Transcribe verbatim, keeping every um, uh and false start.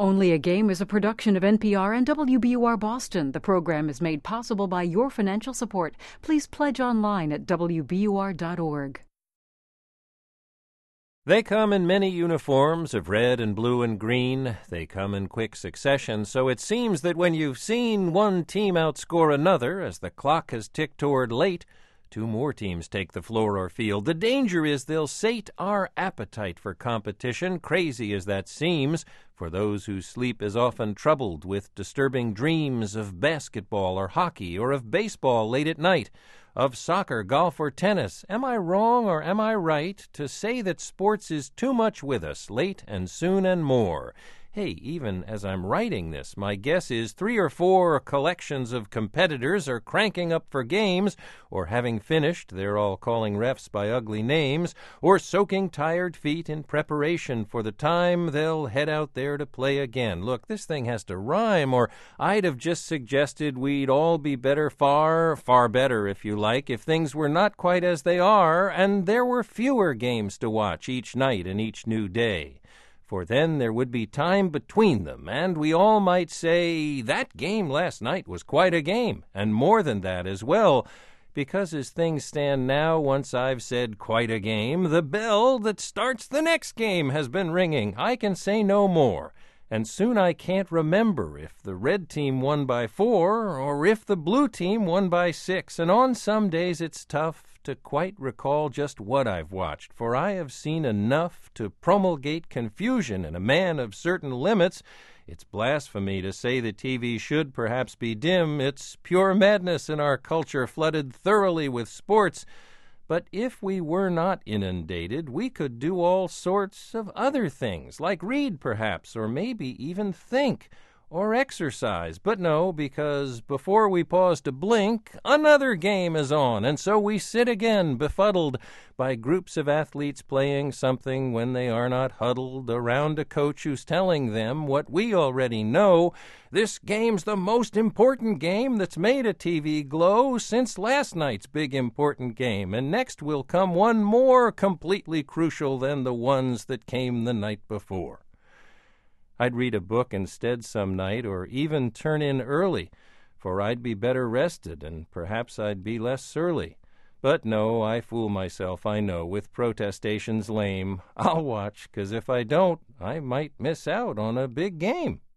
Only a Game is a production of N P R and W B U R Boston. The program is made possible by your financial support. Please pledge online at W B U R dot org. They come in many uniforms of red and blue and green. They come in quick succession, so it seems that when you've seen one team outscore another as the clock has ticked toward late, two more teams take the floor or field. The danger is they'll sate our appetite for competition, crazy as that seems, for those whose sleep is often troubled with disturbing dreams of basketball or hockey or of baseball late at night, of soccer, golf, or tennis. Am I wrong or am I right to say that sports is too much with us, late and soon and more? Hey, even as I'm writing this, my guess is three or four collections of competitors are cranking up for games, or having finished, they're all calling refs by ugly names, or soaking tired feet in preparation for the time they'll head out there to play again. Look, this thing has to rhyme, or I'd have just suggested we'd all be better, far, far better, if you like, if things were not quite as they are, and there were fewer games to watch each night and each new day. For then there would be time between them, and we all might say, that game last night was quite a game, and more than that as well, because as things stand now, once I've said quite a game, the bell that starts the next game has been ringing. I can say no more, and soon I can't remember if the red team won by four, or if the blue team won by six, and on some days it's tough to quite recall just what I've watched, for I have seen enough to promulgate confusion in a man of certain limits. It's blasphemy to say that T V should perhaps be dim. It's pure madness in our culture flooded thoroughly with sports. But if we were not inundated, we could do all sorts of other things, like read perhaps, or maybe even think, or exercise. But no, because before we pause to blink, another game is on, and so we sit again, befuddled by groups of athletes playing something when they are not huddled around a coach who's telling them what we already know. This game's the most important game that's made a T V glow since last night's big important game, and next will come one more completely crucial than the ones that came the night before. I'd read a book instead some night, or even turn in early, for I'd be better rested, and perhaps I'd be less surly. But no, I fool myself, I know, with protestations lame. I'll watch, 'cause if I don't, I might miss out on a big game.